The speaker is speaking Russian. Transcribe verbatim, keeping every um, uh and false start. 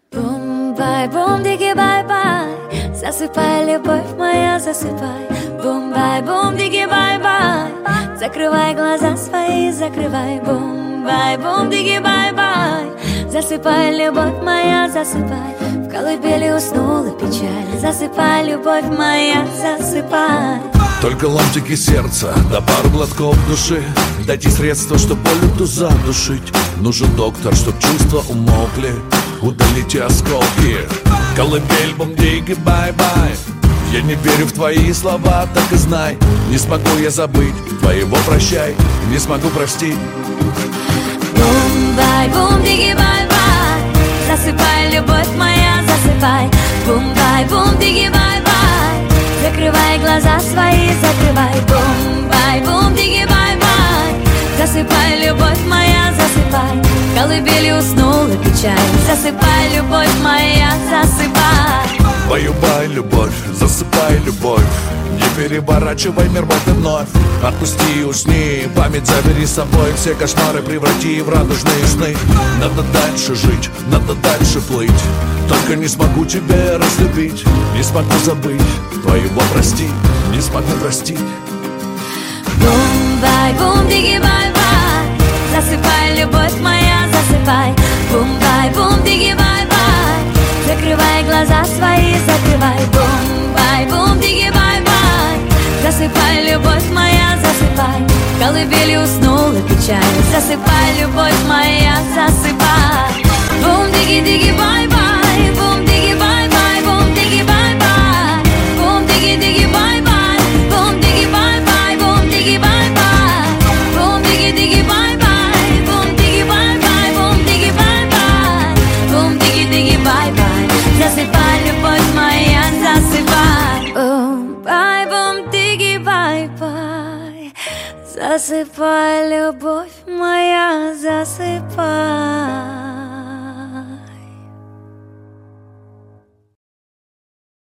Бум-бай, бум-диги, бай-бай, засыпай, любовь моя, засыпай. Бум-бай, бум-диги, бай-бай, закрывай глаза свои, закрывай. Бум-бай, бум-диги, бай-бай, засыпай, любовь моя, засыпай. В колыбели уснула печаль, засыпай, любовь моя, засыпай. Только ломтики сердца, да пару глотков души. Дайте средства, чтоб боль эту задушить. Нужен доктор, чтоб чувства умолкли. Удалите осколки. Колыбель, бум-диги, бай-бай. Я не верю в твои слова, так и знай. Не смогу я забыть твоего прощай. Не смогу простить. Бум-бай, бум-диги, бай-бай, засыпай, любовь моя, засыпай. Бум-бай, бум-диги, бай-бай, закрывай глаза свои, закрывай. Бум-бай, бум-диги, бай-бай, засыпай, любовь моя, засыпай. В колыбели уснула печаль, засыпай, любовь моя, засыпай. Баю-бай, любовь, засыпай, любовь. Не переворачивай мир вот и вновь. Отпусти, усни, память забери с собой. Все кошмары преврати в радужные сны. Надо дальше жить, надо дальше плыть. Только не смогу тебя разлюбить. Не смогу забыть твоего простить. Не смогу простить. Бум-бай, бум-диги, бай-бай, засыпай, любовь моя, засыпай. Бум-бай, бум-диги, бай-бай, закрывай глаза свои, закрывай. Бум-бай, бум-диги, бай-бай, засыпай, любовь моя, засыпай. В колыбели уснула печаль, засыпай, любовь моя, засыпай. Бум-диги-диги, бай-бай, бум-диги, бай-бай, бум-диги, бай-бай, бум-диги-диги, бай-бай, бум-диги, бай-бай, бум-диги, бай-бай, бум-диги-диги, бай-бай, бум-диги, бай-бай, бум-диги, бай-бай, бум-диги-диги, бай-бай, засыпай, любовь моя, засыпай. Бум-бай, бум-диги, бай-бай, засыпай, любовь моя, засыпай.